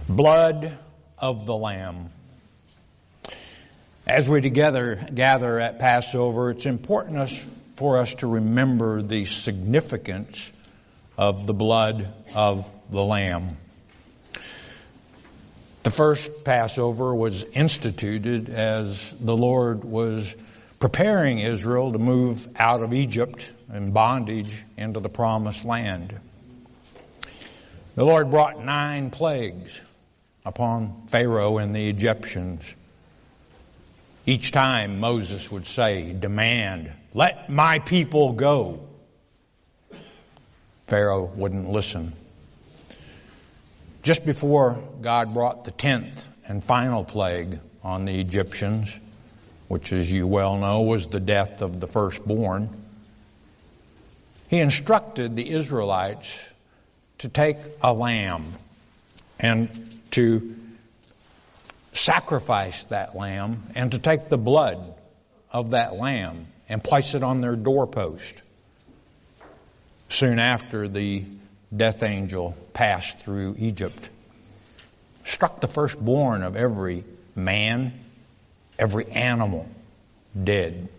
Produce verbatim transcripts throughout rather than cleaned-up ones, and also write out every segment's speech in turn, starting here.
Blood of the Lamb. As we together gather at Passover, it's important us, for us to remember the significance of the blood of the Lamb. The first Passover was instituted as the Lord was preparing Israel to move out of Egypt and bondage into the Promised Land. The Lord brought nine plagues upon Pharaoh and the Egyptians. Each time Moses would say, demand, let my people go. Pharaoh wouldn't listen. Just before God brought the tenth and final plague on the Egyptians, which as you well know was the death of the firstborn, He instructed the Israelites to take a lamb and to sacrifice that lamb and to take the blood of that lamb and place it on their doorpost. Soon after, the death angel passed through Egypt, struck the firstborn of every man, every animal, dead.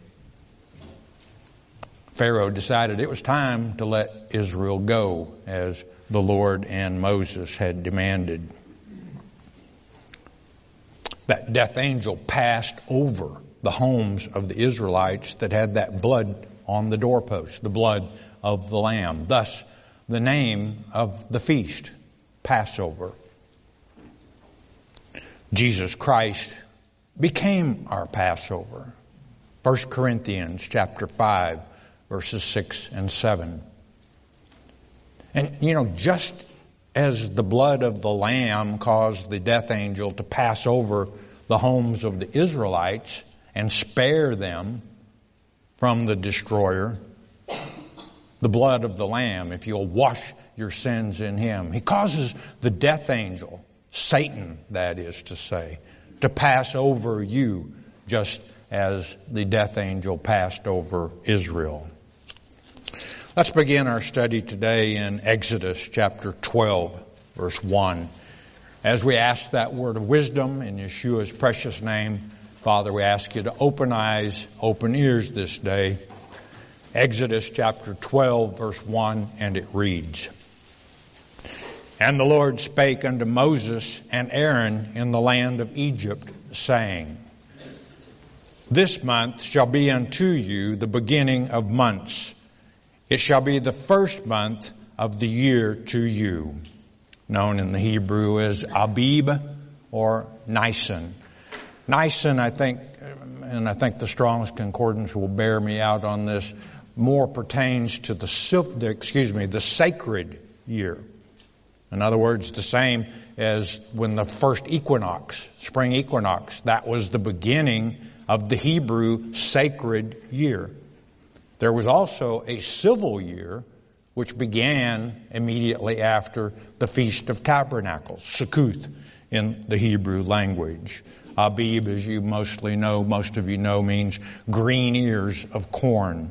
Pharaoh decided it was time to let Israel go, as the Lord and Moses had demanded. That death angel passed over the homes of the Israelites that had that blood on the doorpost, the blood of the Lamb. Thus, the name of the feast, Passover. Jesus Christ became our Passover. First Corinthians chapter five, verses six and seven. And, you know, just as the blood of the Lamb caused the death angel to pass over the homes of the Israelites and spare them from the destroyer, the blood of the Lamb, if you'll wash your sins in Him, He causes the death angel, Satan, that is to say, to pass over you just as the death angel passed over Israel. Let's begin our study today in Exodus chapter twelve, verse one. As we ask that word of wisdom in Yeshua's precious name, Father, we ask you to open eyes, open ears this day. Exodus chapter twelve, verse one, and it reads, And the Lord spake unto Moses and Aaron in the land of Egypt, saying, This month shall be unto you the beginning of months. It shall be the first month of the year to you, known in the Hebrew as Abib or Nisan. Nisan, I think, and I think the Strong's Concordance will bear me out on this, more pertains to the, excuse me, the sacred year. In other words, the same as when the first equinox, spring equinox, that was the beginning of the Hebrew sacred year. There was also a civil year which began immediately after the Feast of Tabernacles, Sukkot in the Hebrew language. Abib, as you mostly know, most of you know, means green ears of corn.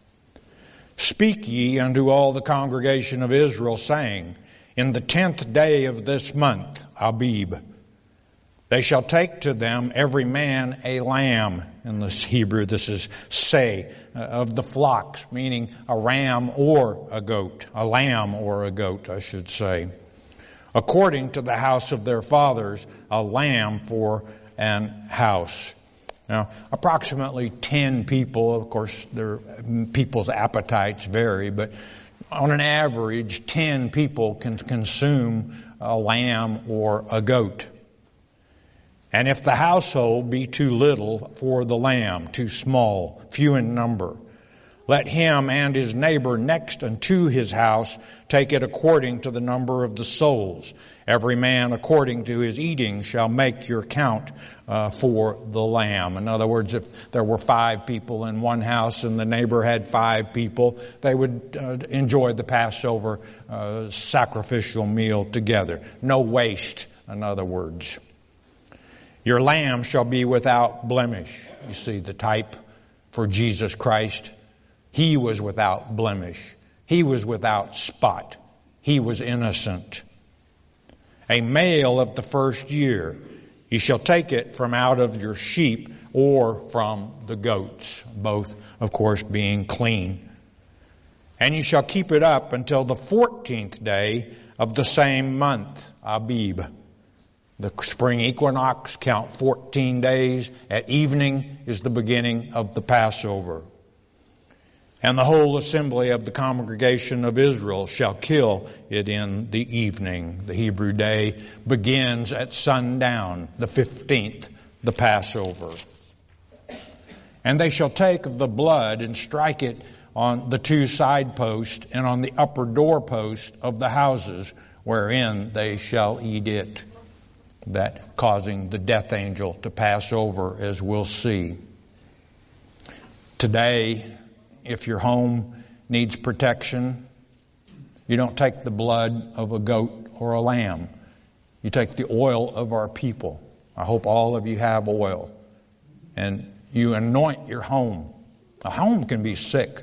Speak ye unto all the congregation of Israel, saying, In the tenth day of this month, Abib, they shall take to them every man a lamb. In this Hebrew, this is say, uh, of the flocks, meaning a ram or a goat, a lamb or a goat, I should say. According to the house of their fathers, a lamb for an house. Now, approximately ten people, of course, their people's appetites vary, but on an average, ten people can consume a lamb or a goat. And if the household be too little for the lamb, too small, few in number, let him and his neighbor next unto his house take it according to the number of the souls. Every man according to his eating shall make your count uh, for the lamb. In other words, if there were five people in one house and the neighbor had five people, they would uh, enjoy the Passover uh, sacrificial meal together. No waste, in other words. Your lamb shall be without blemish. You see the type for Jesus Christ. He was without blemish. He was without spot. He was innocent. a male of the first year. You shall take it from out of your sheep or from the goats, both, of course, being clean. And you shall keep it up until the fourteenth day of the same month, Abib. The spring equinox, count fourteen days. At evening is the beginning of the Passover. And the whole assembly of the congregation of Israel shall kill it in the evening. The Hebrew day begins at sundown, the fifteenth, the Passover. And they shall take of the blood and strike it on the two side posts and on the upper doorpost of the houses wherein they shall eat it. That causing the death angel to pass over, as we'll see. Today, if your home needs protection, you don't take the blood of a goat or a lamb. You take the oil of our people. I hope all of you have oil. And you anoint your home. A home can be sick.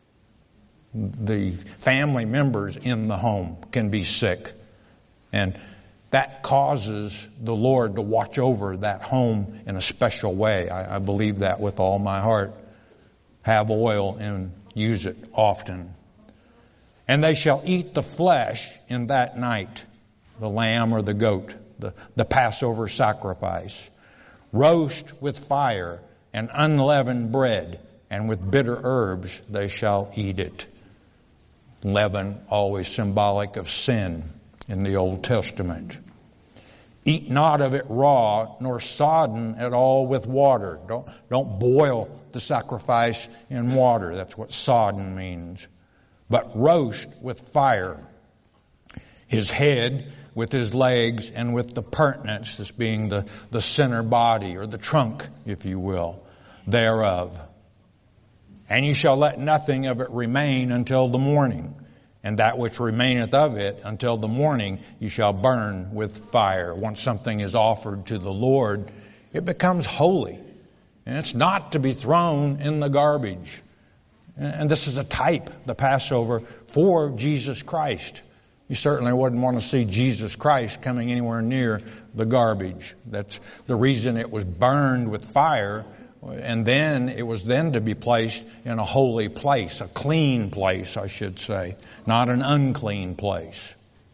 The family members in the home can be sick. And that causes the Lord to watch over that home in a special way. I, I believe that with all my heart. Have oil and use it often. And they shall eat the flesh in that night, the lamb or the goat, the, the Passover sacrifice. Roast with fire and unleavened bread, and with bitter herbs they shall eat it. Leaven, always symbolic of sin in the Old Testament. Eat not of it raw, nor sodden at all with water. Don't, don't boil the sacrifice in water. That's what sodden means. But roast with fire. His head with his legs and with the purtenance, this being the, the center body or the trunk, if you will, thereof. And you shall let nothing of it remain until the morning. And that which remaineth of it until the morning you shall burn with fire. Once something is offered to the Lord, it becomes holy. And it's not to be thrown in the garbage. And this is a type, the Passover, for Jesus Christ. You certainly wouldn't want to see Jesus Christ coming anywhere near the garbage. That's the reason it was burned with fire. And then it was then to be placed in a holy place, a clean place, I should say, not an unclean place.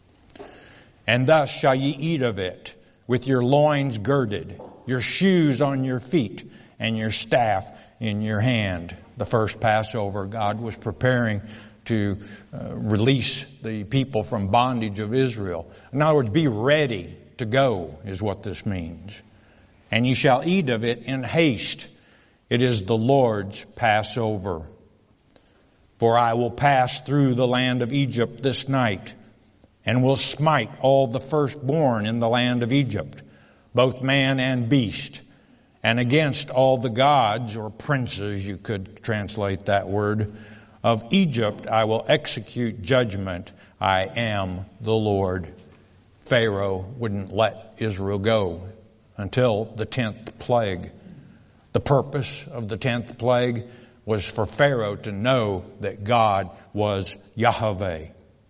And thus shall ye eat of it, with your loins girded, your shoes on your feet, and your staff in your hand. The first Passover, God was preparing to uh, release the people from bondage of Israel. In other words, be ready to go is what this means. And ye shall eat of it in haste. It is the Lord's Passover. For I will pass through the land of Egypt this night, and will smite all the firstborn in the land of Egypt, both man and beast. And against all the gods, or princes, you could translate that word, of Egypt I will execute judgment. I am the Lord. Pharaoh wouldn't let Israel go until the tenth plague. The purpose of the tenth plague was for Pharaoh to know that God was Yahweh.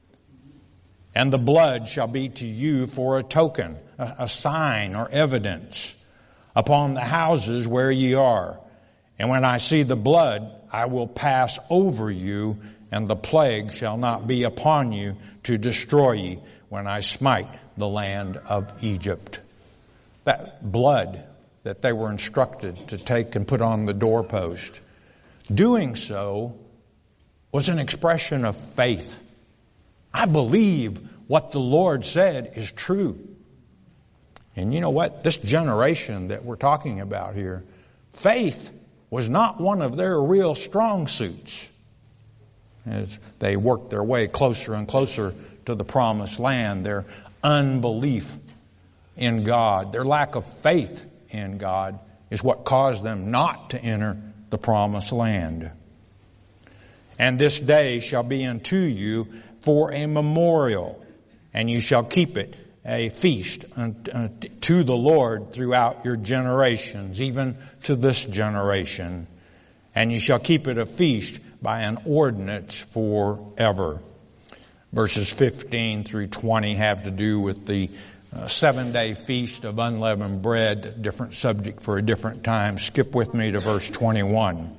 And the blood shall be to you for a token, a, a sign or evidence upon the houses where ye are. And when I see the blood, I will pass over you, and the plague shall not be upon you to destroy ye when I smite the land of Egypt. That blood that they were instructed to take and put on the doorpost, doing so was an expression of faith. I believe what the Lord said is true. And you know what? This generation that we're talking about here, faith was not one of their real strong suits. As they worked their way closer and closer to the promised land, their unbelief in God, their lack of faith in God is what caused them not to enter the promised land. And this day shall be unto you for a memorial, and you shall keep it a feast to the Lord throughout your generations, even to this generation. And you shall keep it a feast by an ordinance forever. Verses fifteen through twenty have to do with the a seven-day feast of unleavened bread, different subject for a different time. Skip with me to verse twenty-one.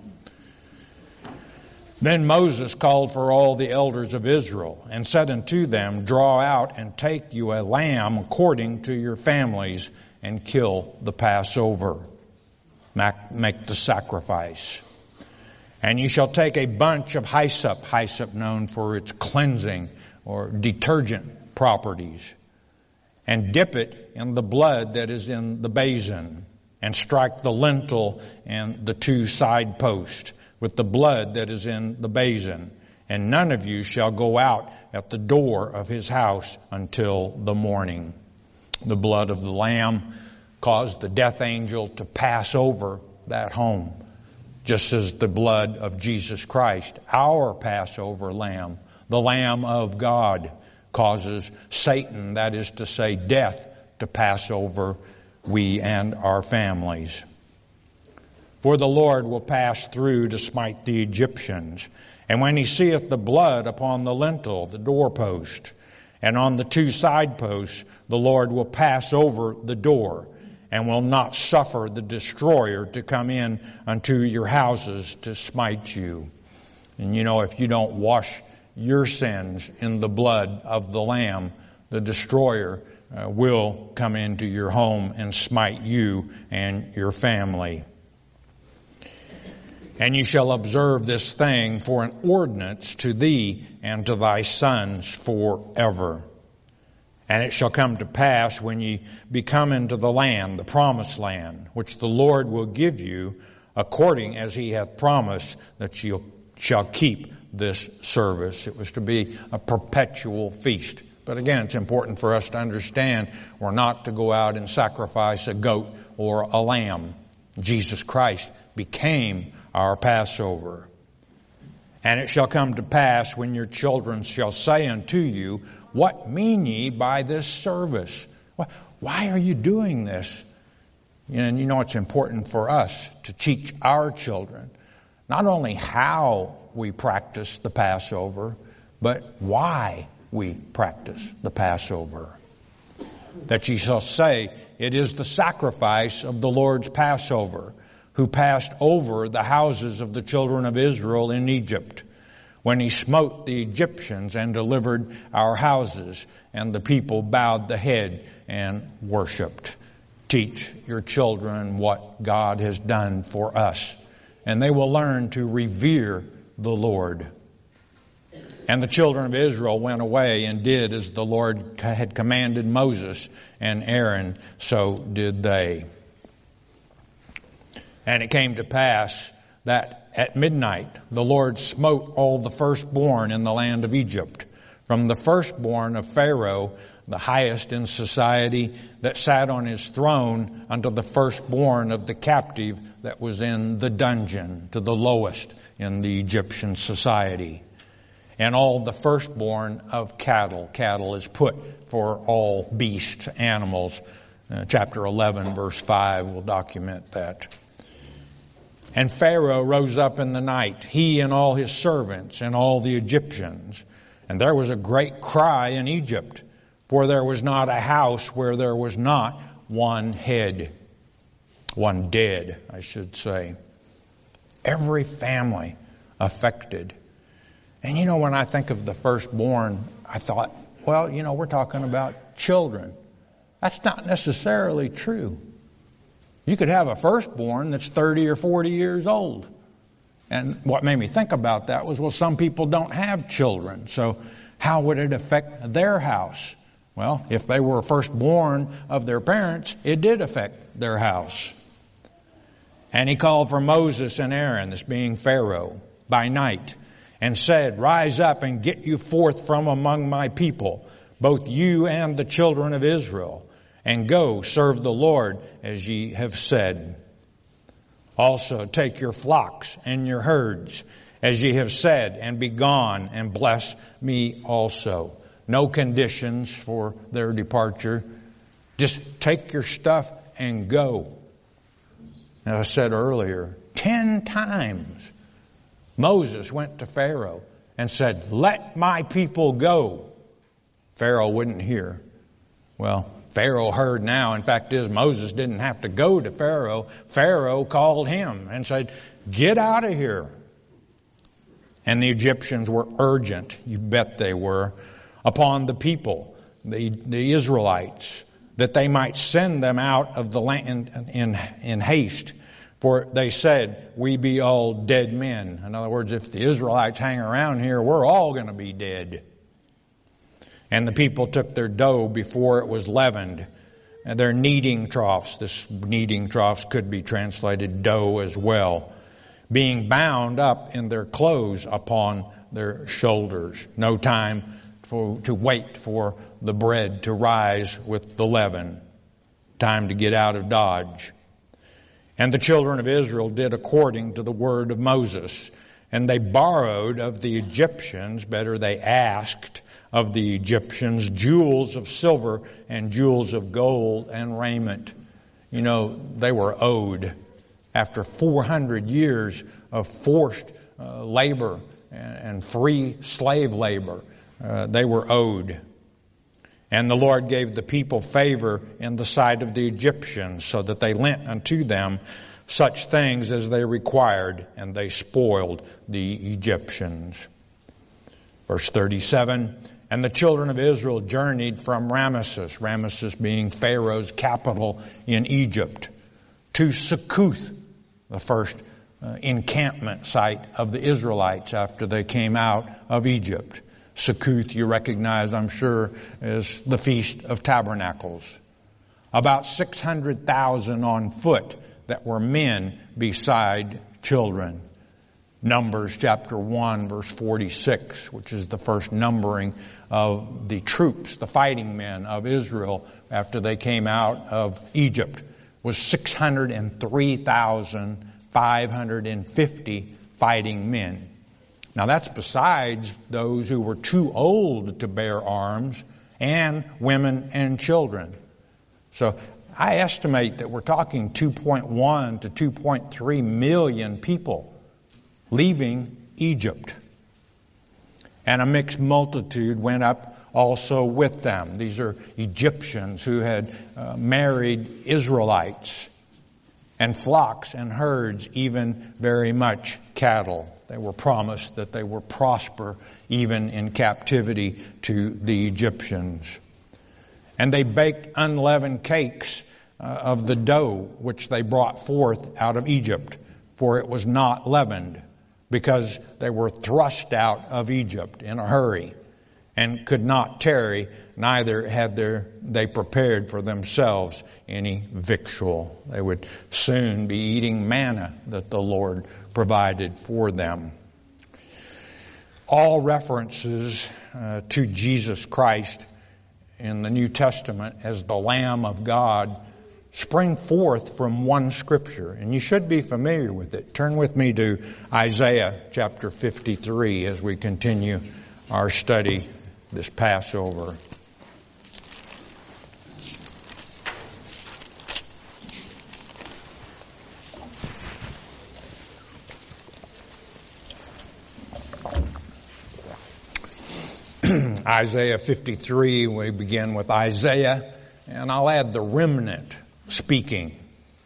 Then Moses called for all the elders of Israel and said unto them, Draw out and take you a lamb according to your families and kill the Passover. Make the sacrifice. And you shall take a bunch of hyssop, hyssop known for its cleansing or detergent properties, and dip it in the blood that is in the basin, and strike the lintel and the two side posts with the blood that is in the basin. And none of you shall go out at the door of his house until the morning. The blood of the lamb caused the death angel to pass over that home, just as the blood of Jesus Christ, our Passover lamb, the Lamb of God, causes Satan, that is to say death, to pass over we and our families. For the Lord will pass through to smite the Egyptians. And when he seeth the blood upon the lintel, the doorpost, and on the two side posts, the Lord will pass over the door, and will not suffer the destroyer to come in unto your houses to smite you. And you know, if you don't wash your sins in the blood of the Lamb, the destroyer uh, will come into your home and smite you and your family. And you shall observe this thing for an ordinance to thee and to thy sons forever. And it shall come to pass when ye be come into the land, the promised land, which the Lord will give you, according as he hath promised, that you shall keep this service. It was to be a perpetual feast. But again, it's important for us to understand we're not to go out and sacrifice a goat or a lamb. Jesus Christ became our Passover. And it shall come to pass when your children shall say unto you, What mean ye by this service? Why are you doing this? And you know, it's important for us to teach our children not only how we practice the Passover, but why we practice the Passover. That ye shall say, It is the sacrifice of the Lord's Passover, who passed over the houses of the children of Israel in Egypt, when he smote the Egyptians and delivered our houses, and the people bowed the head and worshipped. Teach your children what God has done for us, and they will learn to revere the Lord. And the children of Israel went away and did as the Lord had commanded Moses and Aaron, so did they. And it came to pass that at midnight the Lord smote all the firstborn in the land of Egypt, from the firstborn of Pharaoh, the highest in society, that sat on his throne, unto the firstborn of the captive that was in the dungeon, to the lowest in the Egyptian society. And all the firstborn of cattle. Cattle is put for all beasts, animals. Uh, chapter eleven, verse five will document that. And Pharaoh rose up in the night, he and all his servants and all the Egyptians. And there was a great cry in Egypt, for there was not a house where there was not one head. One dead, I should say. Every family affected. And you know, when I think of the firstborn, I thought, well, you know, we're talking about children. That's not necessarily true. You could have a firstborn that's thirty or forty years old. And what made me think about that was, well, some people don't have children. So how would it affect their house? Well, if they were firstborn of their parents, it did affect their house. And he called for Moses and Aaron, this being Pharaoh, by night, and said, Rise up and get you forth from among my people, both you and the children of Israel, and go serve the Lord as ye have said. Also take your flocks and your herds, as ye have said, and be gone, and bless me also. No conditions for their departure. Just take your stuff and go. As I said earlier, ten times Moses went to Pharaoh and said, Let my people go. Pharaoh wouldn't hear. Well, Pharaoh heard now. In fact, is Moses didn't have to go to Pharaoh. Pharaoh called him and said, "Get out of here." And the Egyptians were urgent, you bet they were, upon the people, the, the Israelites, that they might send them out of the land in, in haste. For they said, "We be all dead men." In other words, if the Israelites hang around here, we're all going to be dead. And the people took their dough before it was leavened, and their kneading troughs. This kneading troughs could be translated dough as well, being bound up in their clothes upon their shoulders. No time for, to wait for the bread to rise with the leaven. Time to get out of Dodge. And the children of Israel did according to the word of Moses. And they borrowed of the Egyptians, better they asked of the Egyptians, jewels of silver and jewels of gold and raiment. You know, they were owed. After four hundred years of forced uh, labor and, and free slave labor, uh, they were owed. And the Lord gave the people favor in the sight of the Egyptians, so that they lent unto them such things as they required, and they spoiled the Egyptians. Verse thirty-seven, and the children of Israel journeyed from Ramesses, Ramesses being Pharaoh's capital in Egypt, to Succoth, the first uh, encampment site of the Israelites after they came out of Egypt. Succoth, you recognize, I'm sure, is the Feast of Tabernacles. About six hundred thousand on foot that were men beside children. Numbers chapter one, verse forty-six, which is the first numbering of the troops, the fighting men of Israel after they came out of Egypt, was six hundred three thousand five hundred fifty fighting men. Now that's besides those who were too old to bear arms, and women and children. So I estimate that we're talking two point one to two point three million people leaving Egypt. And a mixed multitude went up also with them. These are Egyptians who had uh, married Israelites, and flocks and herds, even very much cattle. They were promised that they were prosper even in captivity to the Egyptians. And they baked unleavened cakes uh, of the dough which they brought forth out of Egypt, for it was not leavened, because they were thrust out of Egypt in a hurry, and could not tarry, neither had their, they prepared for themselves any victual. They would soon be eating manna that the Lord provided for them. All references uh, to Jesus Christ in the New Testament as the Lamb of God spring forth from one scripture, and you should be familiar with it. Turn with me to Isaiah chapter fifty-three as we continue our study this Passover. Isaiah fifty-three, we begin with Isaiah, and I'll add the remnant speaking.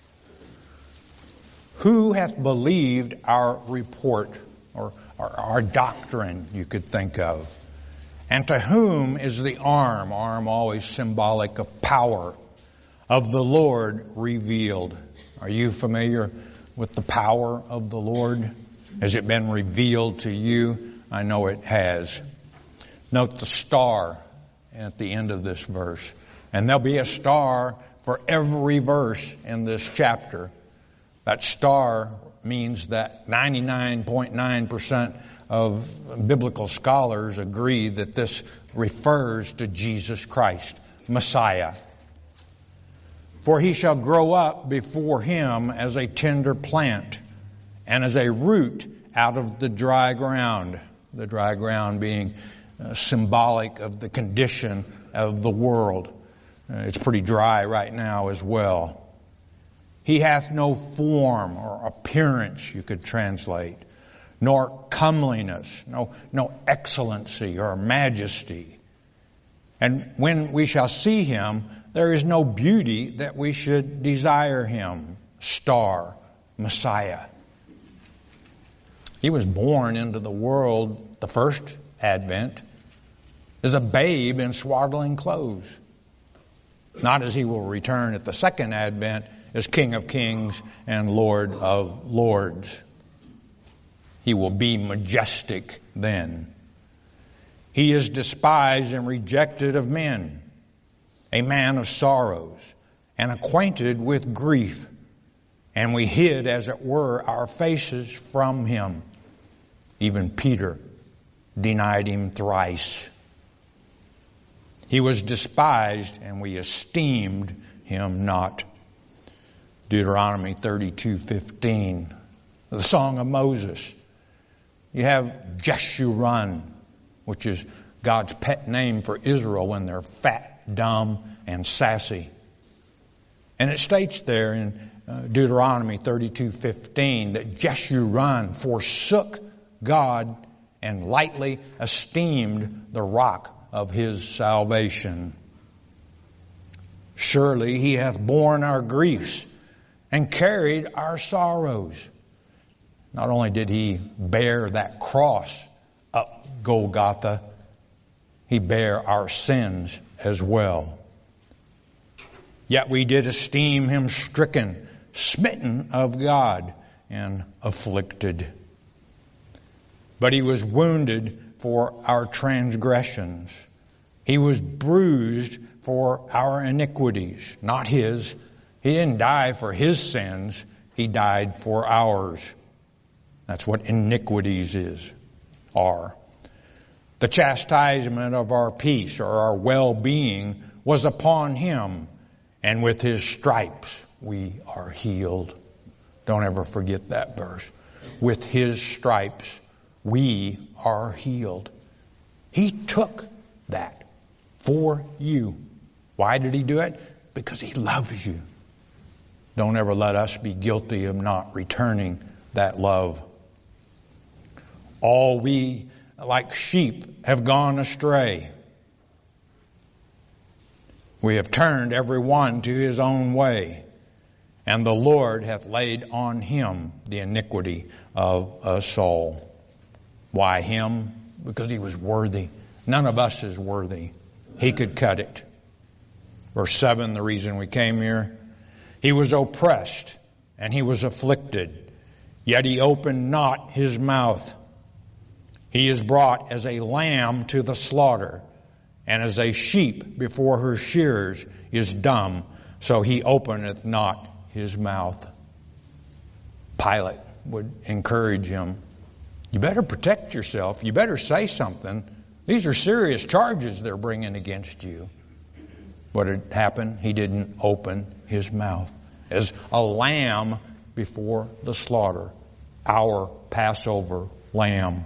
Who hath believed our report, or, or our doctrine, you could think of? And to whom is the arm, arm always symbolic of power, of the Lord revealed? Are you familiar with the power of the Lord? Has it been revealed to you? I know it has. Note the star at the end of this verse. And there'll be a star for every verse in this chapter. That star means that ninety-nine point nine percent of biblical scholars agree that this refers to Jesus Christ, Messiah. For he shall grow up before him as a tender plant, and as a root out of the dry ground. The dry ground being uh, symbolic of the condition of the world. Uh, it's pretty dry right now as well. He hath no form or appearance, you could translate, nor comeliness, no, no excellency or majesty. And when we shall see him, there is no beauty that we should desire him. Star, Messiah. He was born into the world, the first advent, as a babe in swaddling clothes. Not as he will return at the second advent as King of Kings and Lord of Lords. He will be majestic then. He is despised and rejected of men, a man of sorrows and acquainted with grief. And we hid, as it were, our faces from him. Even Peter denied him thrice. He was despised, and we esteemed him not. Deuteronomy thirty-two fifteen, the Song of Moses. You have Jeshurun, which is God's pet name for Israel when they're fat, dumb, and sassy. And it states there in uh, Deuteronomy thirty-two fifteen that Jeshurun forsook God and lightly esteemed the rock of his salvation. Surely he hath borne our griefs and carried our sorrows. Not only did he bear that cross up Golgotha, he bare our sins as well. Yet we did esteem him stricken, smitten of God, and afflicted. But he was wounded for our transgressions. He was bruised for our iniquities, not his. He didn't die for his sins. He died for ours. That's what iniquities is, are. The chastisement of our peace or our well-being was upon him, and with his stripes we are healed. Don't ever forget that verse. With his stripes we are healed. He took that for you. Why did he do it? Because he loves you. Don't ever let us be guilty of not returning that love. All we, like sheep, have gone astray. We have turned every one to his own way, and the Lord hath laid on him the iniquity of us all. Why him? Because he was worthy. None of us is worthy. He could cut it. Verse seven, the reason we came here. He was oppressed and he was afflicted, yet he opened not his mouth. He is brought as a lamb to the slaughter, and as a sheep before her shearers is dumb, so he openeth not his mouth. Pilate would encourage him. You better protect yourself. You better say something. These are serious charges they're bringing against you. What had happened? He didn't open his mouth. As a lamb before the slaughter, our Passover lamb.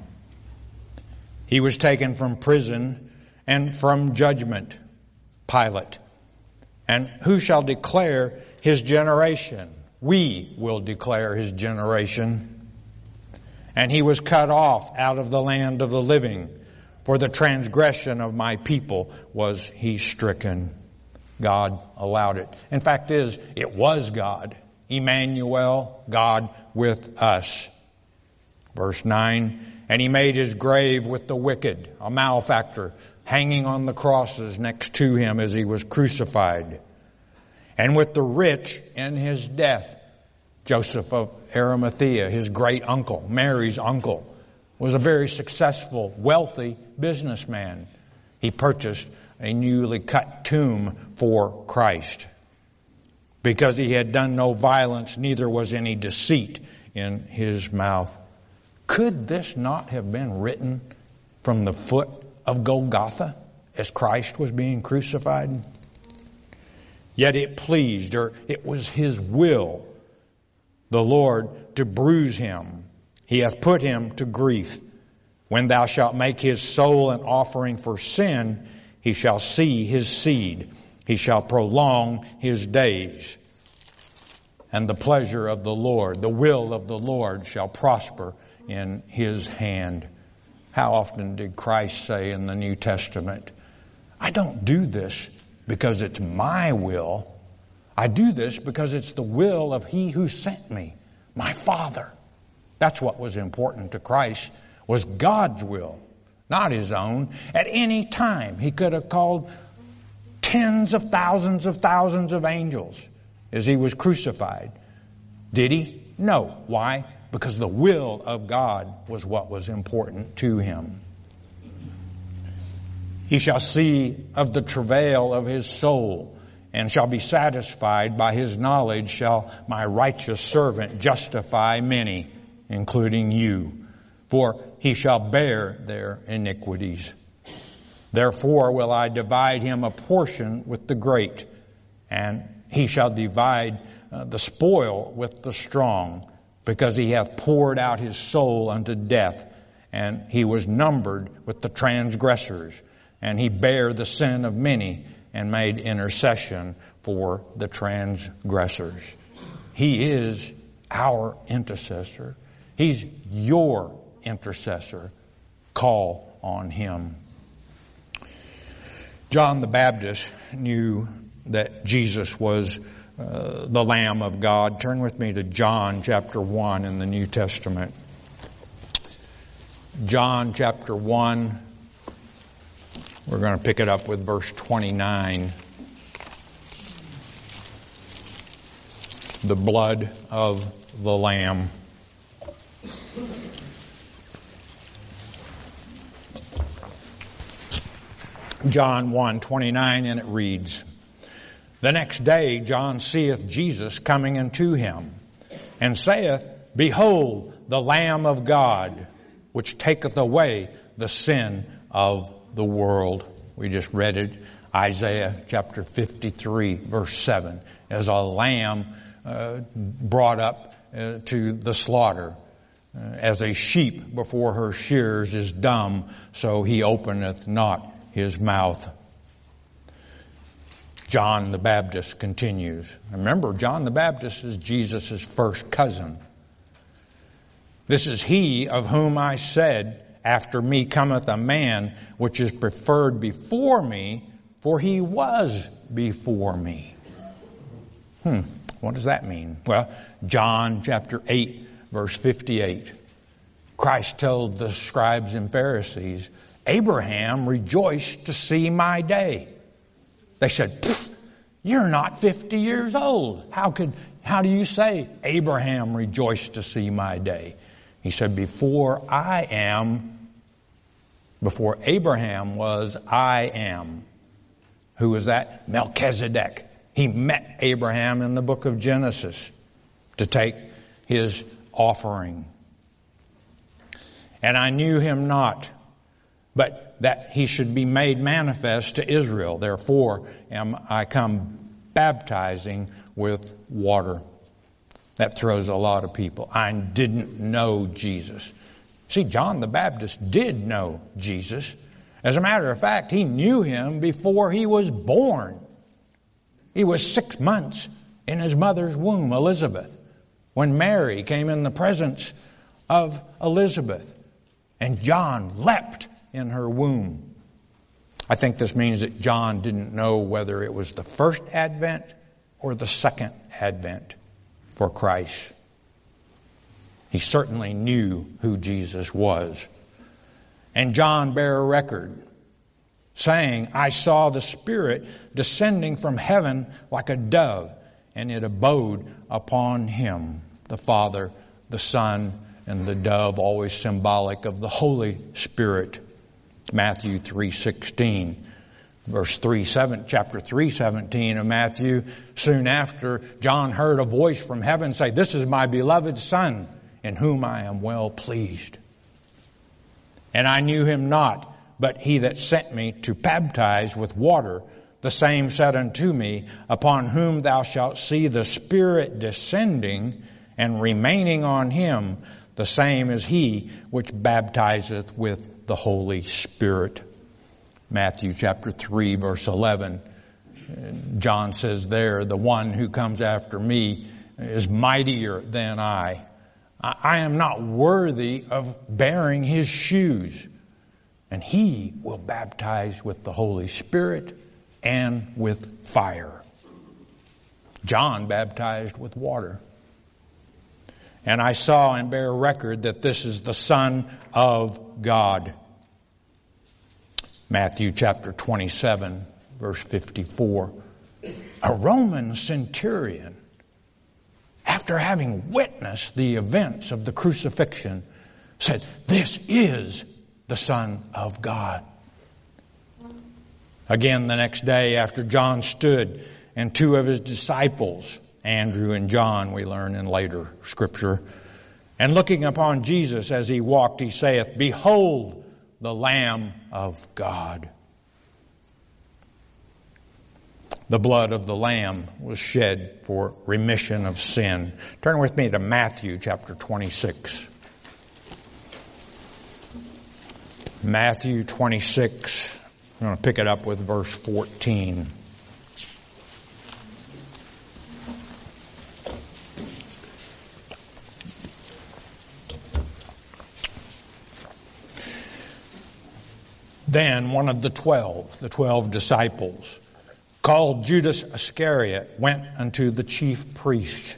He was taken from prison and from judgment, Pilate. And who shall declare his generation? We will declare his generation. And he was cut off out of the land of the living. For the transgression of my people was he stricken. God allowed it. In fact is, it was God. Emmanuel, God with us. Verse nine, and he made his grave with the wicked, a malefactor, hanging on the crosses next to him as he was crucified. And with the rich in his death. Joseph of Arimathea, his great uncle, Mary's uncle, was a very successful, wealthy businessman. He purchased a newly cut tomb for Christ. Because he had done no violence, neither was any deceit in his mouth. Could this not have been written from the foot of Golgotha as Christ was being crucified? Yet it pleased, or it was his will, the Lord to bruise him. He hath put him to grief. When thou shalt make his soul an offering for sin, he shall see his seed. He shall prolong his days. And the pleasure of the Lord, the will of the Lord shall prosper in his hand. How often did Christ say in the New Testament, I don't do this because it's my will. I do this because it's the will of He who sent me, my Father. That's what was important to Christ, was God's will, not His own. At any time, He could have called tens of thousands of thousands of angels as He was crucified. Did He? No. Why? Because the will of God was what was important to Him. He shall see of the travail of His soul, and shall be satisfied. By His knowledge shall my righteous servant justify many, including you. For He shall bear their iniquities. Therefore will I divide him a portion with the great, and he shall divide uh, the spoil with the strong, because he hath poured out his soul unto death, and he was numbered with the transgressors. And he bare the sin of many, and made intercession for the transgressors. He is our intercessor. He's your intercessor. Call on Him. John the Baptist knew that Jesus was uh, the Lamb of God. Turn with me to John chapter one in the New Testament. John chapter one. We're going to pick it up with verse twenty-nine. The blood of the Lamb. John one twenty-nine, and it reads, The next day John seeth Jesus coming unto him, and saith, Behold, the Lamb of God, which taketh away the sin of the world. We just read it, Isaiah chapter fifty-three, verse seven, as a lamb uh, brought up uh, to the slaughter. Uh, as a sheep before her shears is dumb, so he openeth not his mouth. John the Baptist continues. Remember, John the Baptist is Jesus' first cousin. This is he of whom I said, After me cometh a man which is preferred before me, for he was before me. Hmm, what does that mean? Well, John chapter eight, verse fifty-eight. Christ told the scribes and Pharisees, Abraham rejoiced to see my day. They said, You're not fifty years old. How could, how do you say Abraham rejoiced to see my day? He said, Before I am, before Abraham was, I am. Who was that? Melchizedek. He met Abraham in the book of Genesis to take his offering. And I knew him not, but that he should be made manifest to Israel. Therefore am I come baptizing with water. That throws a lot of people. I didn't know Jesus. See, John the Baptist did know Jesus. As a matter of fact, he knew him before he was born. He was six months in his mother's womb, Elizabeth, when Mary came in the presence of Elizabeth. And John leapt in her womb. I think this means that John didn't know whether it was the first advent or the second advent for Christ. He certainly knew who Jesus was. And John bare a record, saying, I saw the Spirit descending from heaven like a dove, and it abode upon him. The Father, the Son, and the dove, always symbolic of the Holy Spirit. Matthew three sixteen. Verse three seven, chapter three seventeen of Matthew. Soon after, John heard a voice from heaven say, This is my beloved Son, in whom I am well pleased. And I knew him not, but he that sent me to baptize with water, the same said unto me, Upon whom thou shalt see the Spirit descending and remaining on him, the same is he which baptizeth with the Holy Spirit. Matthew chapter three, verse eleven. John says there, the one who comes after me is mightier than I. I am not worthy of bearing his shoes. And he will baptize with the Holy Spirit and with fire. John baptized with water. And I saw and bear record that this is the Son of God. Matthew chapter twenty-seven, verse fifty-four. A Roman centurion, after having witnessed the events of the crucifixion, said, "This is the Son of God." Again, the next day after John stood and two of his disciples, Andrew and John, we learn in later scripture, and looking upon Jesus as he walked, he saith, "Behold the Lamb of God." The blood of the Lamb was shed for remission of sin. Turn with me to Matthew chapter twenty-six. Matthew twenty-six. I'm going to pick it up with verse fourteen. Then one of the twelve, the twelve disciples, called Judas Iscariot, went unto the chief priest.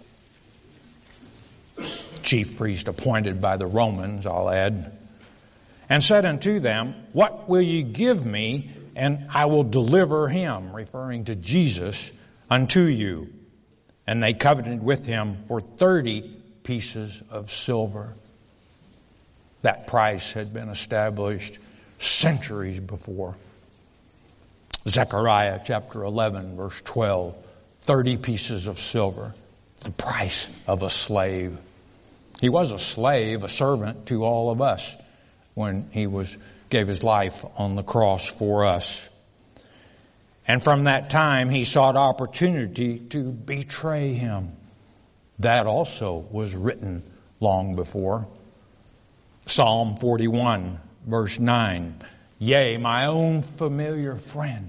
Chief priest appointed by the Romans, I'll add. And said unto them, "What will ye give me, and I will deliver him," referring to Jesus, "unto you." And they covenanted with him for thirty pieces of silver. That price had been established centuries before. Zechariah chapter eleven, verse twelve. Thirty pieces of silver. The price of a slave. He was a slave, a servant to all of us when he was gave his life on the cross for us. And from that time he sought opportunity to betray him. That also was written long before. Psalm forty-one, verse nine. "Yea, my own familiar friend,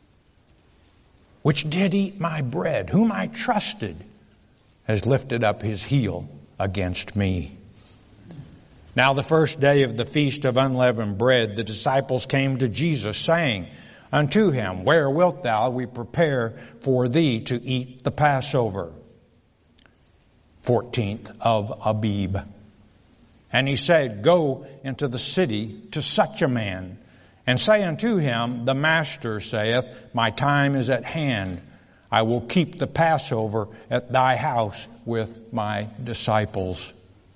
which did eat my bread, whom I trusted, has lifted up his heel against me." Now the first day of the feast of unleavened bread, the disciples came to Jesus, saying unto him, "Where wilt thou we prepare for thee to eat the Passover?" fourteenth of Abib. And he said, "Go into the city to such a man, and say unto him, The Master saith, My time is at hand. I will keep the Passover at thy house with my disciples."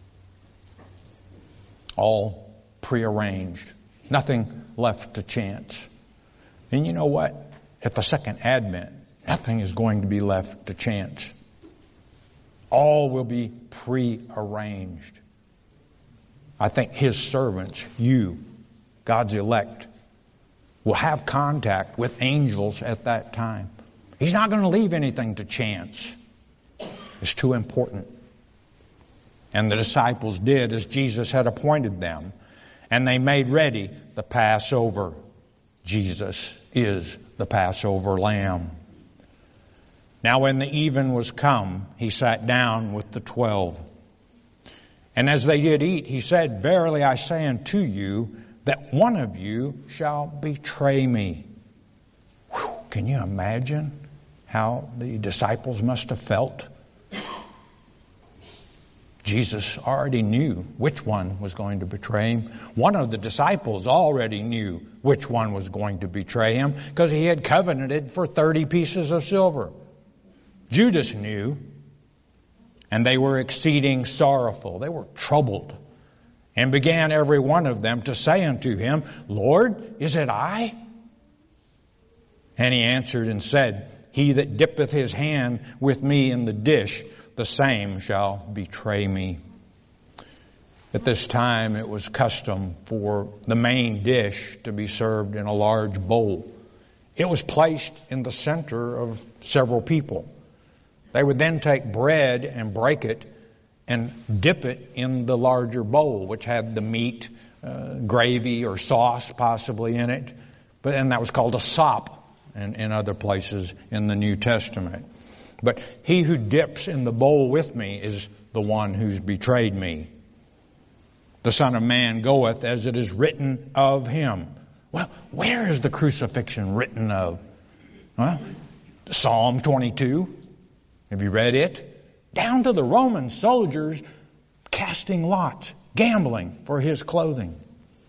All prearranged. Nothing left to chance. And you know what? At the second advent, nothing is going to be left to chance. All will be prearranged. I think his servants, you, God's elect, will have contact with angels at that time. He's not going to leave anything to chance. It's too important. And the disciples did as Jesus had appointed them. And they made ready the Passover. Jesus is the Passover lamb. Now when the even was come, he sat down with the twelve. And as they did eat, he said, "Verily I say unto you, that one of you shall betray me." Whew, can you imagine how the disciples must have felt? Jesus already knew which one was going to betray him. One of the disciples already knew which one was going to betray him because he had covenanted for thirty pieces of silver. Judas knew, and they were exceeding sorrowful. They were troubled, and began every one of them to say unto him, "Lord, is it I?" And he answered and said, "He that dippeth his hand with me in the dish, the same shall betray me." At this time, it was custom for the main dish to be served in a large bowl. It was placed in the center of several people. They would then take bread and break it and dip it in the larger bowl, which had the meat, uh, gravy, or sauce possibly in it. But and that was called a sop in, in other places in the New Testament. But he who dips in the bowl with me is the one who's betrayed me. The Son of Man goeth as it is written of him. Well, where is the crucifixion written of? Well, Psalm twenty-two, have you read it? Down to the Roman soldiers casting lots, gambling for his clothing.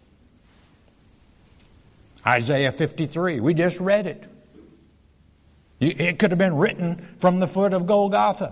Isaiah fifty-three, we just read it. It could have been written from the foot of Golgotha.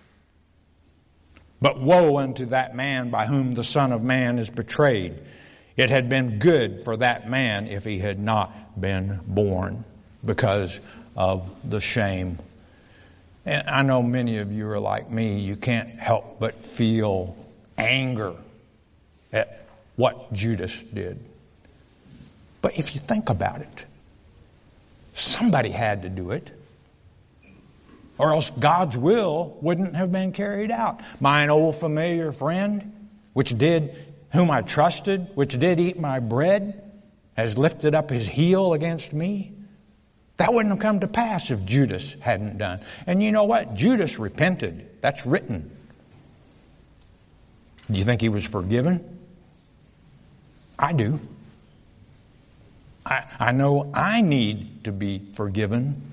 But woe unto that man by whom the Son of Man is betrayed. It had been good for that man if he had not been born, because of the shame. And I know many of you are like me. You can't help but feel anger at what Judas did. But if you think about it, somebody had to do it, or else God's will wouldn't have been carried out. Mine old familiar friend, which did, whom I trusted, which did eat my bread, has lifted up his heel against me. That wouldn't have come to pass if Judas hadn't done. And you know what? Judas repented. That's written. Do you think he was forgiven? I do. I, I know I need to be forgiven.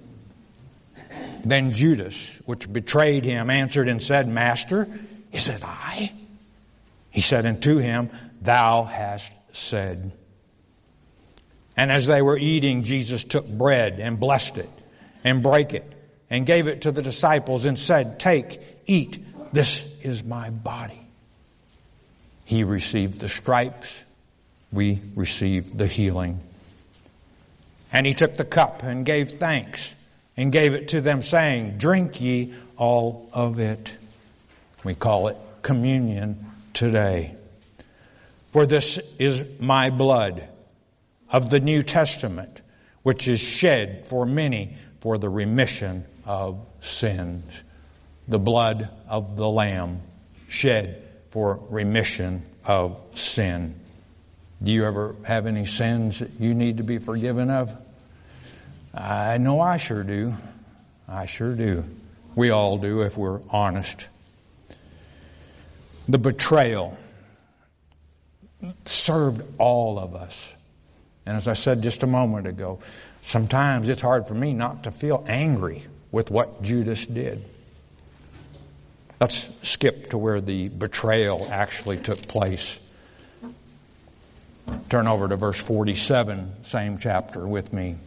Then Judas, which betrayed him, answered and said, Master, is it I? He said unto him, Thou hast said. And as they were eating, Jesus took bread and blessed it and brake it and gave it to the disciples and said, Take, eat, this is my body. He received the stripes. We received the healing. And he took the cup and gave thanks and gave it to them, saying, Drink ye all of it. We call it communion today. For this is my blood of the New Testament, which is shed for many for the remission of sins. The blood of the Lamb shed for remission of sin. Do you ever have any sins that you need to be forgiven of? I know I sure do. I sure do. We all do if we're honest. The betrayal served all of us. And as I said just a moment ago, sometimes it's hard for me not to feel angry with what Judas did. Let's skip to where the betrayal actually took place. Turn over to verse forty-seven, same chapter with me.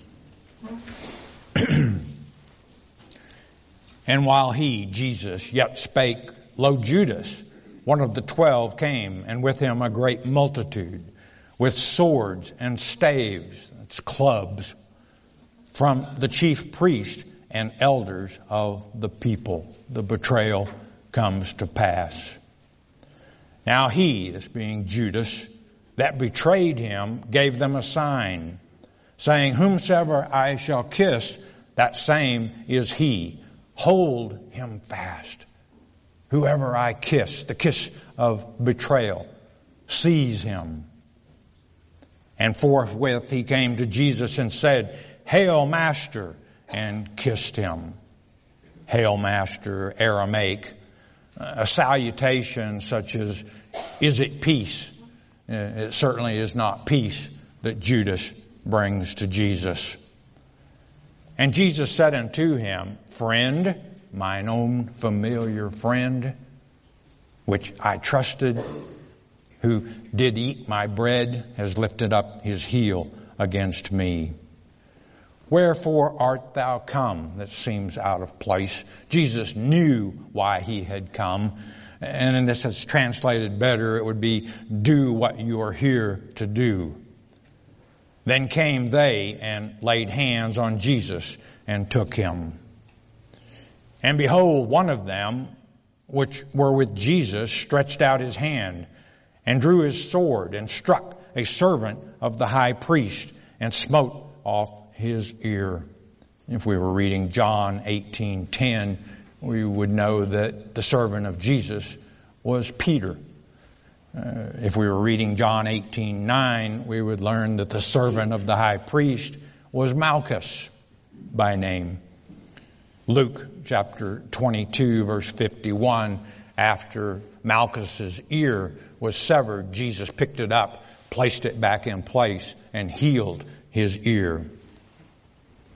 And while he, Jesus, yet spake, lo, Judas, one of the twelve, came, and with him a great multitude, with swords and staves, that's clubs, from the chief priest and elders of the people. The betrayal comes to pass. Now he, this being Judas, that betrayed him, gave them a sign, saying, Whomsoever I shall kiss, that same is he. Hold him fast. Whoever I kiss, the kiss of betrayal, seize him. And forthwith he came to Jesus and said, Hail, Master, and kissed him. Hail, Master, Aramaic, a salutation such as, is it peace? It certainly is not peace that Judas brings to Jesus. And Jesus said unto him, Friend, mine own familiar friend, which I trusted, who did eat my bread, has lifted up his heel against me. Wherefore art thou come? That seems out of place. Jesus knew why he had come. And in this is translated better, it would be, do what you are here to do. Then came they and laid hands on Jesus and took him. And behold, one of them, which were with Jesus, stretched out his hand and drew his sword and struck a servant of the high priest and smote off his ear. If we were reading John eighteen ten, we would know that the servant of Jesus was Peter. Uh, if we were reading John eighteen nine, we would learn that the servant of the high priest was Malchus by name. Luke chapter twenty-two, verse fifty-one, after Malchus's ear was severed, Jesus picked it up, placed it back in place, and healed his ear.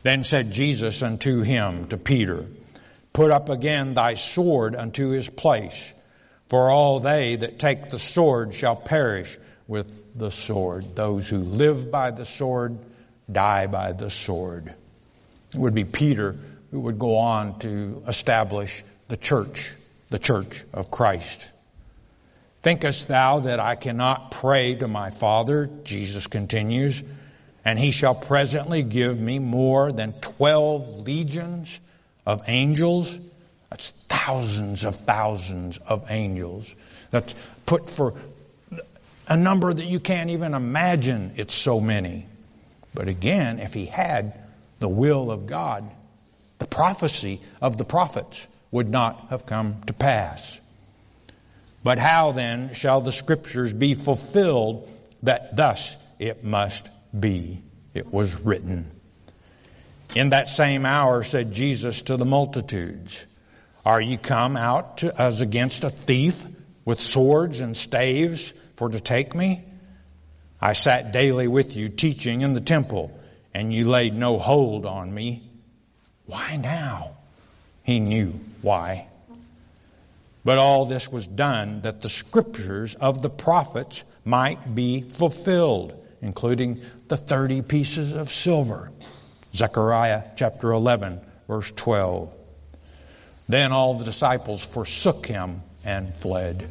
Then said Jesus unto him, to Peter, Put up again thy sword unto his place, for all they that take the sword shall perish with the sword. Those who live by the sword die by the sword. It would be Peter who would go on to establish the church, the church of Christ. Thinkest thou that I cannot pray to my Father, Jesus continues, and he shall presently give me more than twelve legions of angels? That's thousands of thousands of angels. That's put for a number that you can't even imagine. It's so many. But again, if he had the will of God, the prophecy of the prophets would not have come to pass. But how then shall the Scriptures be fulfilled that thus it must be? It was written. In that same hour said Jesus to the multitudes, Are ye come out to, as against a thief with swords and staves for to take me? I sat daily with you teaching in the temple, and you laid no hold on me. Why now? He knew why. But all this was done that the Scriptures of the prophets might be fulfilled, including the thirty pieces of silver. Zechariah chapter eleven, verse twelve. Then all the disciples forsook him and fled.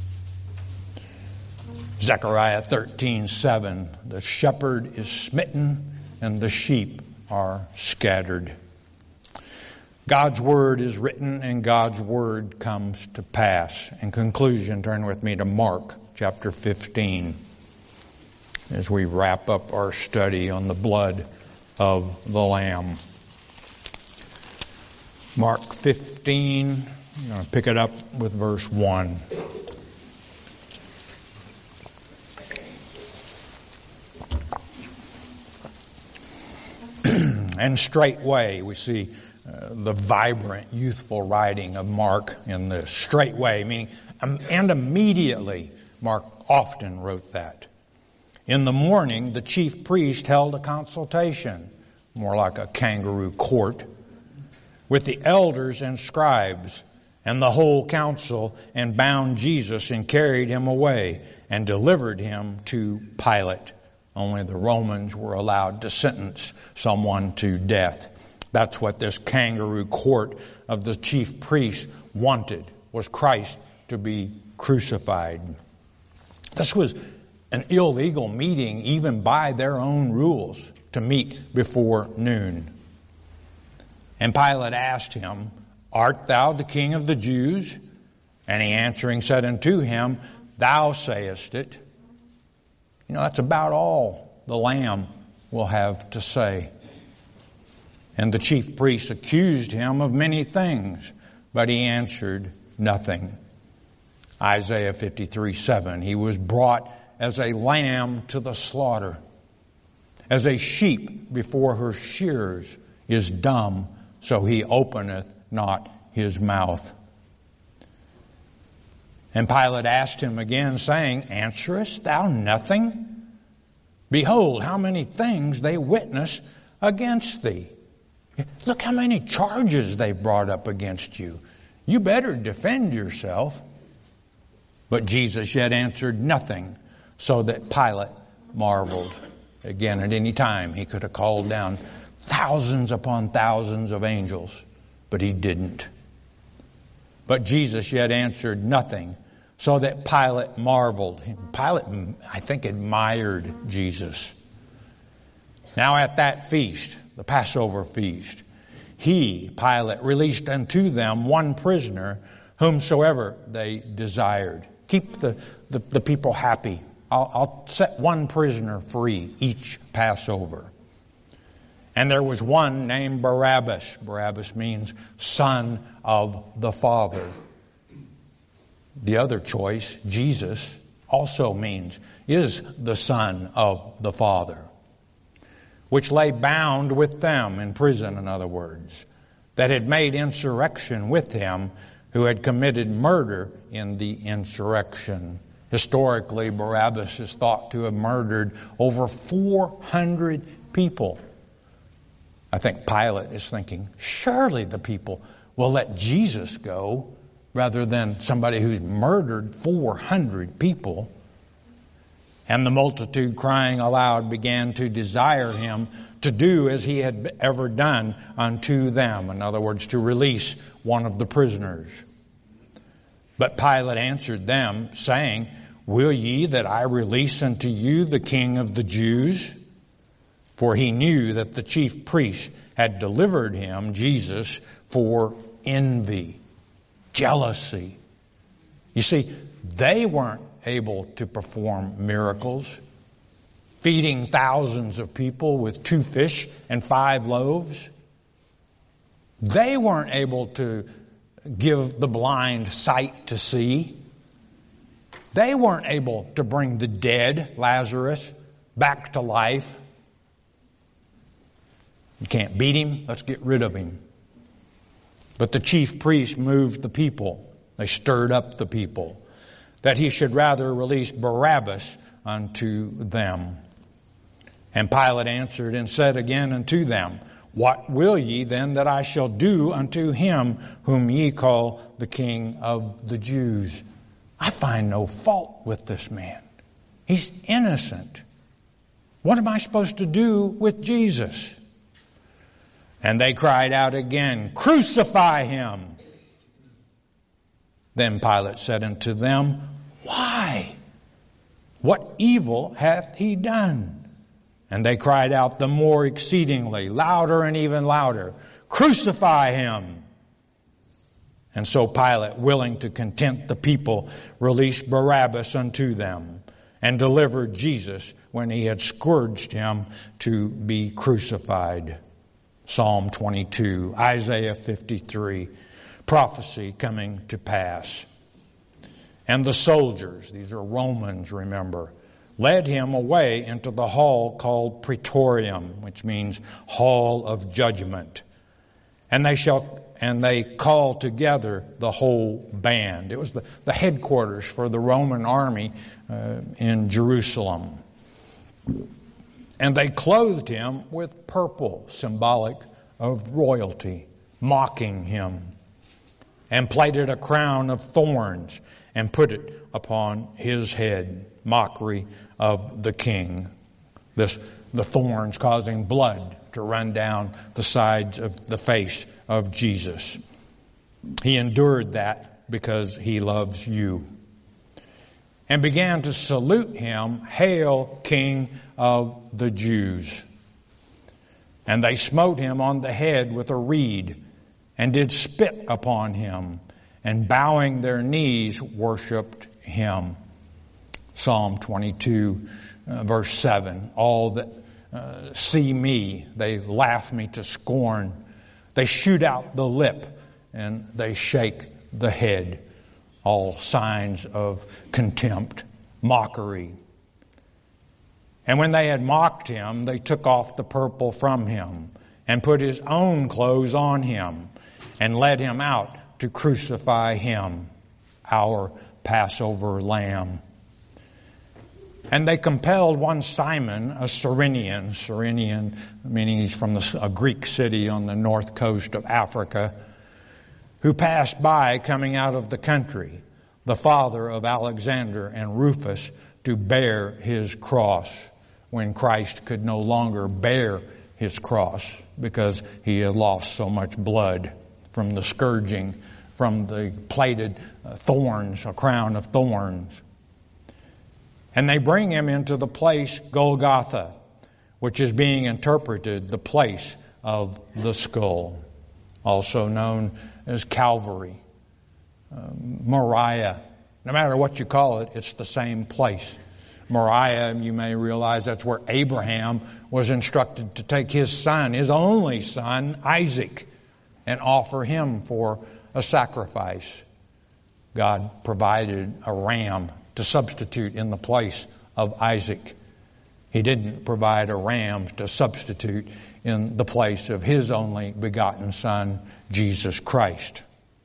Zechariah thirteen seven. The shepherd is smitten and the sheep are scattered. God's Word is written and God's Word comes to pass. In conclusion, turn with me to Mark chapter fifteen as we wrap up our study on the blood of the Lamb. Mark fifteen, I'm going to pick it up with verse one. And straightway we see Uh, the vibrant, youthful writing of Mark in the straightway, meaning, um, and immediately, Mark often wrote that. In the morning, the chief priest held a consultation, more like a kangaroo court, with the elders and scribes and the whole council, and bound Jesus and carried him away and delivered him to Pilate. Only the Romans were allowed to sentence someone to death. That's what this kangaroo court of the chief priests wanted, was Christ to be crucified. This was an illegal meeting, even by their own rules, to meet before noon. And Pilate asked him, Art thou the king of the Jews? And he answering said unto him, Thou sayest it. You know, that's about all the Lamb will have to say. And the chief priests accused him of many things, but he answered nothing. Isaiah fifty-three seven, he was brought as a lamb to the slaughter, as a sheep before her shearers is dumb, so he openeth not his mouth. And Pilate asked him again, saying, Answerest thou nothing? Behold, how many things they witness against thee. Look how many charges they've brought up against you. You better defend yourself. But Jesus yet answered nothing, so that Pilate marveled. Again, at any time, he could have called down thousands upon thousands of angels, but he didn't. But Jesus yet answered nothing, so that Pilate marveled. Pilate, I think, admired Jesus. Now at that feast, the Passover feast, he, Pilate, released unto them one prisoner, whomsoever they desired. Keep the, the, the people happy. I'll, I'll set one prisoner free each Passover. And there was one named Barabbas. Barabbas means son of the Father. The other choice, Jesus, also means, is the son of the Father, which lay bound with them in prison, in other words, that had made insurrection with him, who had committed murder in the insurrection. Historically, Barabbas is thought to have murdered over four hundred people. I think Pilate is thinking, surely the people will let Jesus go rather than somebody who's murdered four hundred people. And the multitude, crying aloud, began to desire him to do as he had ever done unto them. In other words, to release one of the prisoners. But Pilate answered them, saying, Will ye that I release unto you the King of the Jews? For he knew that the chief priests had delivered him, Jesus, for envy, jealousy. You see, they weren't able to perform miracles, feeding thousands of people with two fish and five loaves. They weren't able to give the blind sight to see. They weren't able to bring the dead, Lazarus, back to life. You can't beat him, let's get rid of him. But the chief priests moved the people. They stirred up the people, that he should rather release Barabbas unto them. And Pilate answered and said again unto them, What will ye then that I shall do unto him whom ye call the King of the Jews? I find no fault with this man. He's innocent. What am I supposed to do with Jesus? And they cried out again, Crucify him! Then Pilate said unto them, Why? What evil hath he done? And they cried out the more exceedingly, louder and even louder, Crucify him! And so Pilate, willing to content the people, released Barabbas unto them, and delivered Jesus, when he had scourged him, to be crucified. Psalm twenty-two, Isaiah fifty-three, prophecy coming to pass. And the soldiers, these are Romans, remember, led him away into the hall called Praetorium, which means hall of judgment. And they shall and they called together the whole band. It was the, the headquarters for the Roman army uh, in Jerusalem. And they clothed him with purple, symbolic of royalty, mocking him, and plaited a crown of thorns and put it upon his head, mockery of the king. This, the thorns causing blood to run down the sides of the face of Jesus. He endured that because he loves you. And began to salute him, Hail, King of the Jews. And they smote him on the head with a reed, and did spit upon him, and bowing their knees worshipped him. Psalm twenty-two, uh, verse seven. All that uh, see me, they laugh me to scorn. They shoot out the lip, and they shake the head. All signs of contempt, mockery. And when they had mocked him, they took off the purple from him, and put his own clothes on him, and led him out to crucify him, our Passover lamb. And they compelled one Simon, a Cyrenian, Cyrenian meaning he's from the, a Greek city on the north coast of Africa, who passed by coming out of the country, the father of Alexander and Rufus, to bear his cross, when Christ could no longer bear his cross because he had lost so much blood from the scourging, from the plaited thorns, a crown of thorns. And they bring him into the place Golgotha, which is being interpreted the place of the skull, also known as Calvary, um, Moriah. No matter what you call it, it's the same place. Moriah, you may realize that's where Abraham was instructed to take his son, his only son, Isaac, and offer him for a sacrifice. God provided a ram to substitute in the place of Isaac. He didn't provide a ram to substitute in the place of his only begotten Son, Jesus Christ.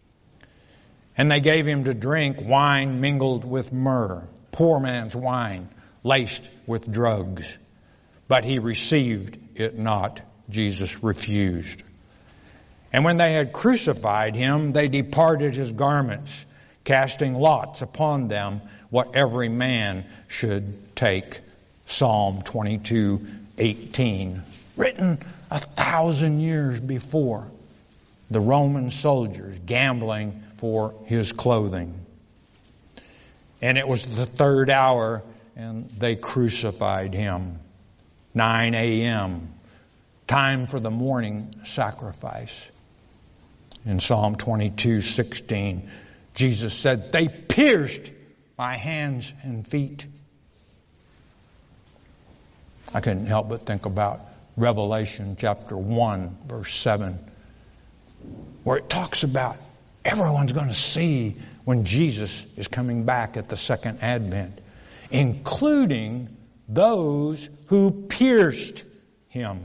And they gave him to drink wine mingled with myrrh, poor man's wine, laced with drugs. But he received it not, Jesus refused. And when they had crucified him, they departed his garments, casting lots upon them what every man should take. Psalm twenty-two eighteen, written a thousand years before. The Roman soldiers gambling for his clothing. And it was the third hour, and they crucified him. nine a.m., time for the morning sacrifice. In Psalm twenty-two sixteen, Jesus said, "They pierced my hands and feet." I couldn't help but think about Revelation chapter one, verse seven, where it talks about everyone's going to see when Jesus is coming back at the second advent, including those who pierced him.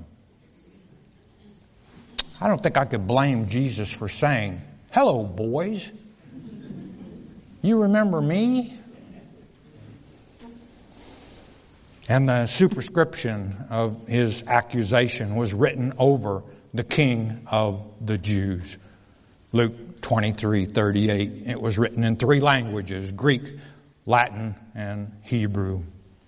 I don't think I could blame Jesus for saying, "Hello, boys. You remember me?" And the superscription of his accusation was written over the King of the Jews. Luke twenty-three thirty-eight. It was written in three languages, Greek, Latin, and Hebrew.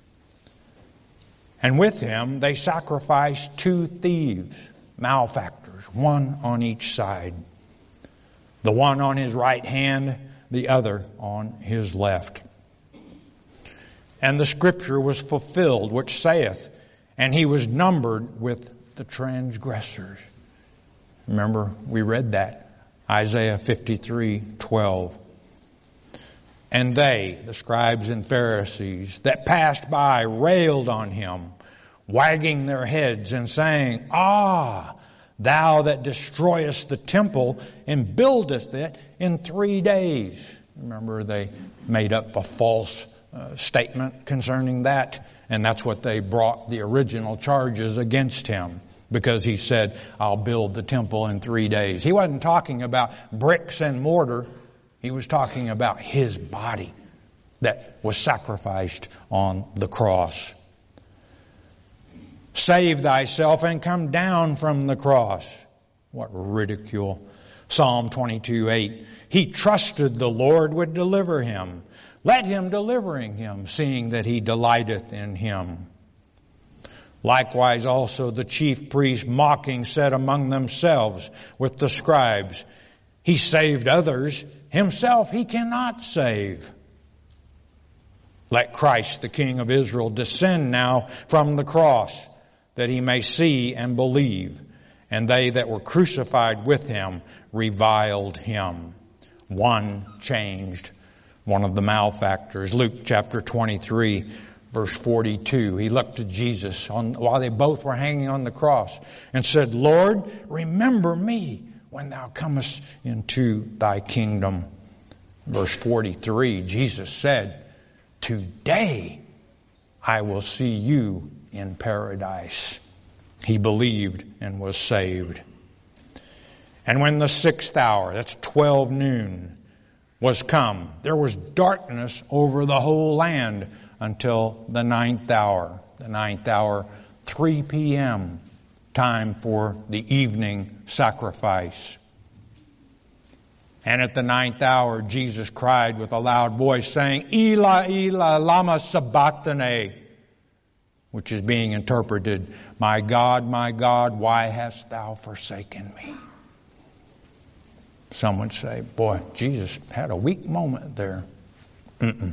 And with him they sacrificed two thieves, malefactors, one on each side. The one on his right hand, the other on his left. And the scripture was fulfilled, which saith, "And he was numbered with the transgressors." Remember, we read that. Isaiah fifty-three twelve. And they, the scribes and Pharisees, that passed by railed on him, wagging their heads and saying, "Ah, thou that destroyest the temple and buildest it in three days." Remember, they made up a false uh, statement concerning that, and that's what they brought the original charges against him, because he said, "I'll build the temple in three days." He wasn't talking about bricks and mortar. He was talking about his body that was sacrificed on the cross. "Save thyself and come down from the cross." What ridicule. Psalm twenty-two eight. "He trusted the Lord would deliver him. Let him delivering him, seeing that he delighteth in him." Likewise also the chief priests mocking said among themselves with the scribes, "He saved others, himself he cannot save." Let Christ, the King of Israel, descend now from the cross, that he may see and believe. And they that were crucified with him reviled him. One changed, one of the malefactors. Luke chapter twenty-three, verse forty-two. He looked to Jesus on, while they both were hanging on the cross and said, "Lord, remember me when thou comest into thy kingdom." Verse forty-three, Jesus said, "Today I will see you in paradise." He believed and was saved. And when the sixth hour, that's twelve noon, was come, there was darkness over the whole land until the ninth hour. The ninth hour, three p.m., time for the evening sacrifice. And at the ninth hour, Jesus cried with a loud voice, saying, "Eli, Eli, lama sabachthani," which is being interpreted, "My God, my God, why hast thou forsaken me?" Some would say, boy, Jesus had a weak moment there. Mm-mm.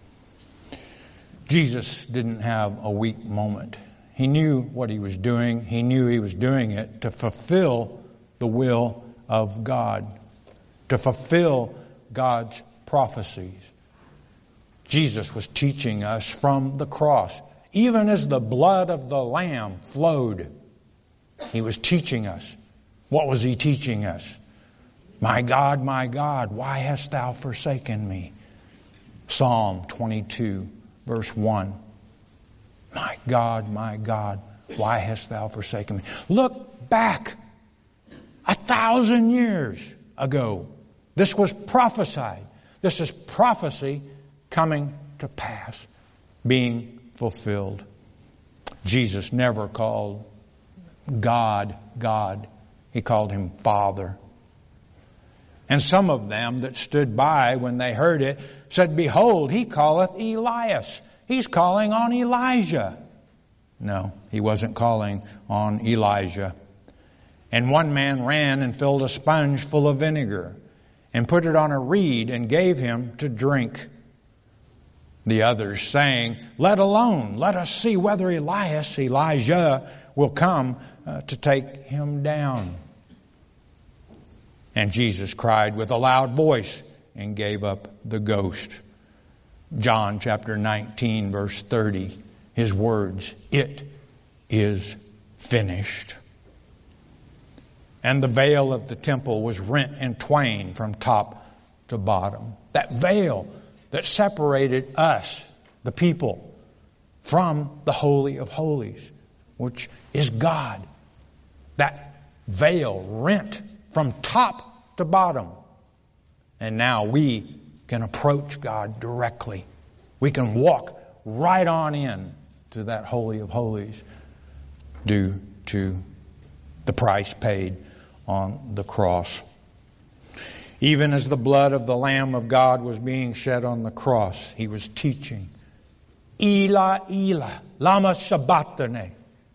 Jesus didn't have a weak moment. He knew what he was doing. He knew he was doing it to fulfill the will of God, to fulfill God's prophecies. Jesus was teaching us from the cross. Even as the blood of the Lamb flowed, he was teaching us. What was he teaching us? My God, my God, why hast thou forsaken me? Psalm twenty-two, verse one. My God, my God, why hast thou forsaken me? Look back a thousand years ago. This was prophesied. This is prophecy coming to pass, being fulfilled. Jesus never called God, God. He called him Father. And some of them that stood by when they heard it said, Behold, he calleth Elias. He's calling on Elijah. No, he wasn't calling on Elijah. And one man ran and filled a sponge full of vinegar and put it on a reed and gave him to drink. The others saying, Let alone, let us see whether Elias, Elijah, will come uh, to take him down. And Jesus cried with a loud voice and gave up the ghost. John chapter nineteen, verse thirty, his words, It is finished. And the veil of the temple was rent in twain from top to bottom. That veil that separated us, the people, from the Holy of Holies, which is God. That veil rent from top to bottom. And now we can approach God directly. We can walk right on in to that Holy of Holies due to the price paid on the cross. Even as the blood of the Lamb of God was being shed on the cross, he was teaching, Eli, Eli, lama sabachthani.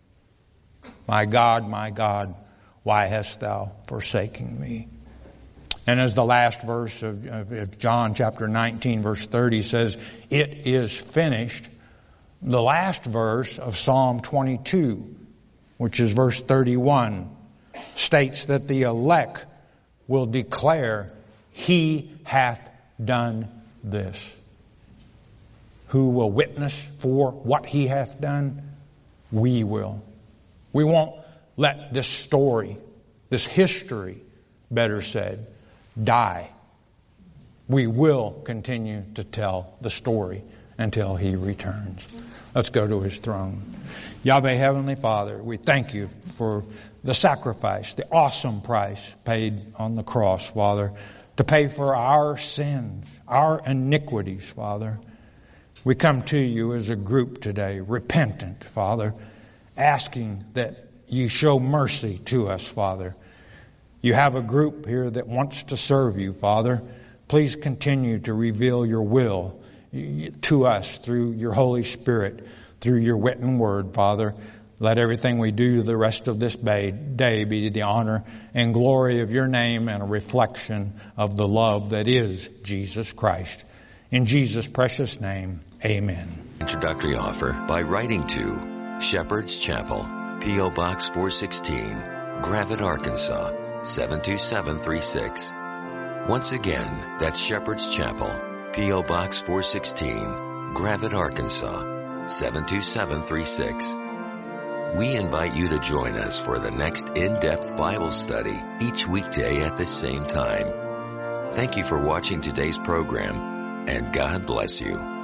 My God, my God, why hast thou forsaken me? And as the last verse of, of John chapter nineteen, verse thirty says, It is finished. The last verse of Psalm twenty-two, which is verse thirty-one, states that the elect will declare, He hath done this. Who will witness for what He hath done? We will. We won't let this story, this history, better said, die. We will continue to tell the story until He returns. Let's go to His throne. Yahweh, Heavenly Father, we thank You for the sacrifice, the awesome price paid on the cross, Father, to pay for our sins, our iniquities, Father. We come to You as a group today, repentant, Father, asking that You show mercy to us, Father. You have a group here that wants to serve You, Father. Please continue to reveal Your will to us through Your Holy Spirit, through Your written word, Father. Let everything we do the rest of this day be to the honor and glory of Your name and a reflection of the love that is Jesus Christ. In Jesus' precious name, amen. Introductory offer by writing to Shepherd's Chapel, P O Box four sixteen, Gravette, Arkansas, seven two seven three six. Once again, that's Shepherd's Chapel, P O Box four sixteen, Gravette, Arkansas, seven two seven three six. We invite you to join us for the next in-depth Bible study each weekday at the same time. Thank you for watching today's program, and God bless you.